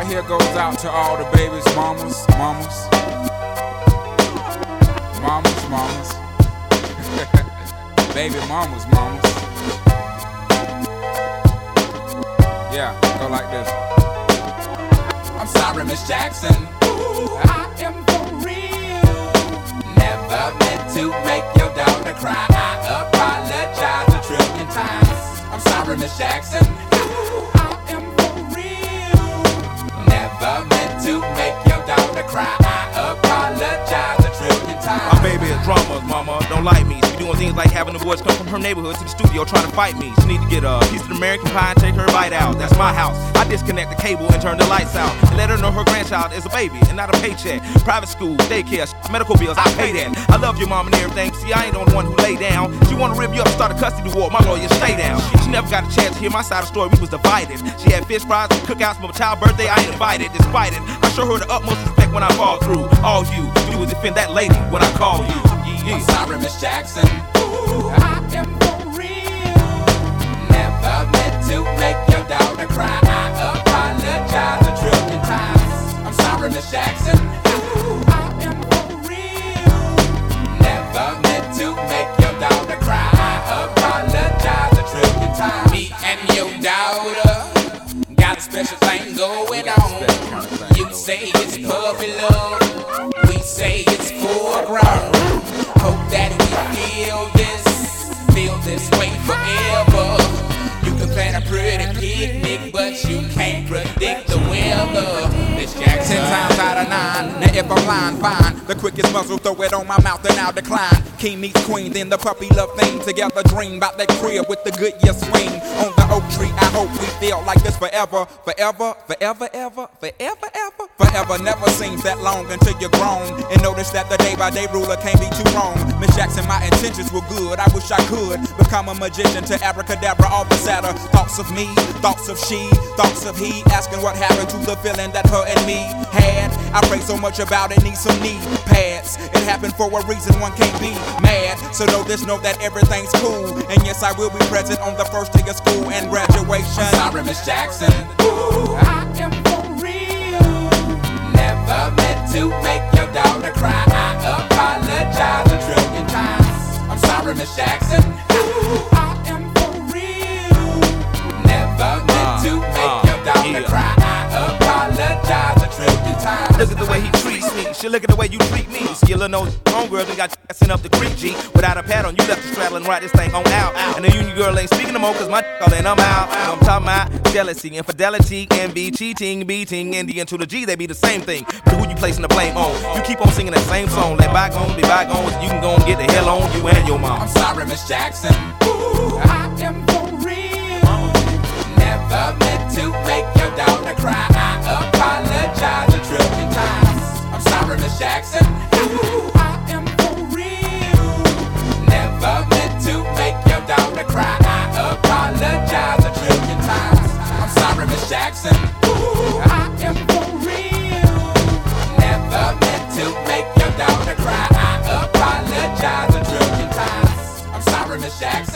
right here goes out to all the babies, mamas. Baby mamas. Yeah, go like this. I'm sorry, Miss Jackson. Ooh, I am for real. Never meant to make your daughter cry. I apologize a trillion times. I'm sorry, Miss Jackson. Ooh, I am for real. Never meant to make your daughter cry. I apologize a trillion times. My baby is drama, mama, don't like me. She doing things like having the boys come from her neighborhood to the studio trying to fight me. She need to get a piece of American pie and take her bite out. That's my house. I disconnect the cable and turn the lights out and let her know her grandchild is a baby and not a paycheck. Private school, daycare, medical bills, I pay that. I love your mom and everything. See, I ain't the one who lay down. She wanna rip you up and start a custody war. My lawyer, stay down. She never got a chance to hear my side of the story. We was divided. She had fish fries and cookouts for my child's birthday. I ain't invited. Despite it, I show her the utmost respect when I fall through. All you do is defend that lady when I call you. I'm sorry, Miss Jackson. Ooh, I am for real. Never meant to make your daughter cry. I apologize a trillion times. I'm sorry, Miss Jackson. Ooh, I am for real. Never meant to make your daughter cry. I apologize a trillion times. Me and your daughter got a special thing going on. You say it's puppy love, we say it's full grown. Hope that we feel this way forever. You can plan a pretty picnic, but you can't predict the weather. Miss Jackson. 10 times out of 9, now if I'm lying, fine. The quickest muzzle, throw it on my mouth and I'll decline. King meets queen, then the puppy love thing. Together dream about that crib with the Goodyear swing. On the oak tree, I hope we feel like this forever. Forever never seems that long until you're grown. And notice that the day by day ruler can't be too wrong. Miss Jackson, my intentions were good. I wish I could become a magician to abracadabra all the sadder. Thoughts of me, thoughts of she, thoughts of he. Asking what happened to the feeling that her and me had. I pray so much about it, need some knee pads. It happened for a reason, one can't be mad. So know that everything's cool. And yes, I will be present on the first day of school and graduation. I'm sorry, Miss Jackson. Ooh, I am for real. Never meant to make your daughter cry. I apologize a trillion times. I'm sorry, Miss Jackson. Ooh, I am for real. Never meant to make your daughter cry. I apologize a trillion times. Look at the way he treats me. She look at the way you treat me. Skillin' those homegirls and got sent up the creek, G. Without a pad on, you left the straddle and ride this thing on out. And the union girl ain't speaking no more, cause my all in, I'm out. I'm talking about jealousy, infidelity, envy, cheating, beating, and the N to the G, they be the same thing. But who you placing the blame on? You keep on singing that same song. Let bygones be bygones, you can go and get the hell on you and your mom. I'm sorry, Miss Jackson. Ooh, I am for real. Never meant to make your daughter cry. I apologize a trillion times. I'm sorry, Miss Jackson. Ooh, I am for real. Never meant to make your daughter cry. I apologize a trillion times. I'm sorry, Miss Jackson. Ooh, I am for real. Never meant to make your daughter cry. I apologize a trillion times. I'm sorry, Miss Jackson.